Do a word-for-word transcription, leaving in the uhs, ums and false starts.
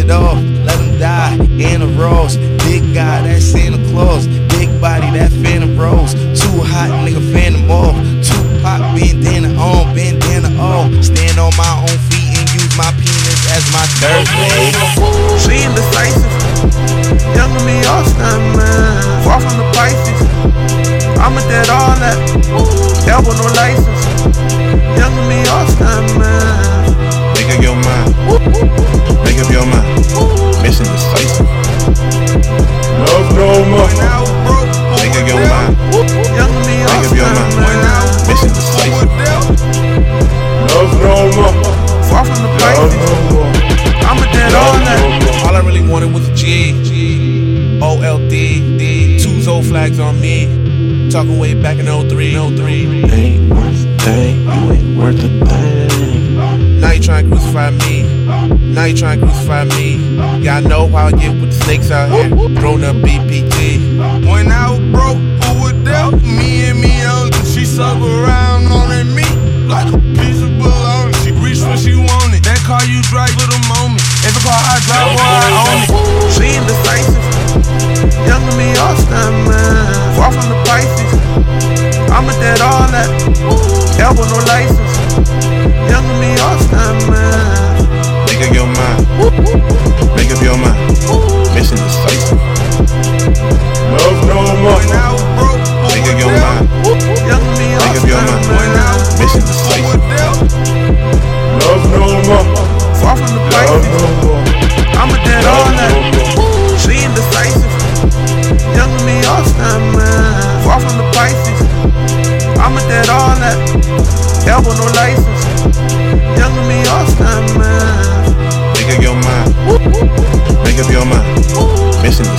it off, let him die in a rose. Big guy, that's Santa Claus. Big body, that Phantom Rose. Too hot, nigga, Phantom off. Tupac, bandana on, bandana off. Stand on my own feet and use my penis as my third leg. She indecisive, younger me all time, man. Far from the Pisces, I'm a dead all that. Elbow no license, younger me all time, man. Make up your mind, make up your mind. Mission decisive. Love no more. Make up your mind, Younger me all make up your time, mind. man. Mission decisive. Love no more. Far from the Pisces, I'm a dead all that. All I really wanted was a G. O L D, D. Two old flags on me. Talking way back in oh three. Ain't worth a thing, you ain't worth a thing. Now you tryna crucify me. Now you tryna crucify me. Yeah, I know how I get with the snakes out here. Grown up B P T. When I was broke, who was there? Me and me young, she suck around on that meat like a piece of bologna. She reach when she want it. That car you drive for the moment. Every car I drive, boy, I own it. She indecisive, younger me all time, man. Far from the Pisces, I'm a dead all that. Elbow no license, younger me all time, man. Make up your mind, make up your mind. Mission decisive. Love no more. When I was broke, who Make was up your there? mind, Younger me all make up your time, mind. When I was broke, Mission who was decisive. there? Love no more. Far from the Love Pisces, no more. I'm a dead all Love that. no more. She indecisive, younger me all time, man. Far from the Pisces, I'm a dead all that. Elbow no license, younger me all time, man. Make up your mind, make up your mind. Mission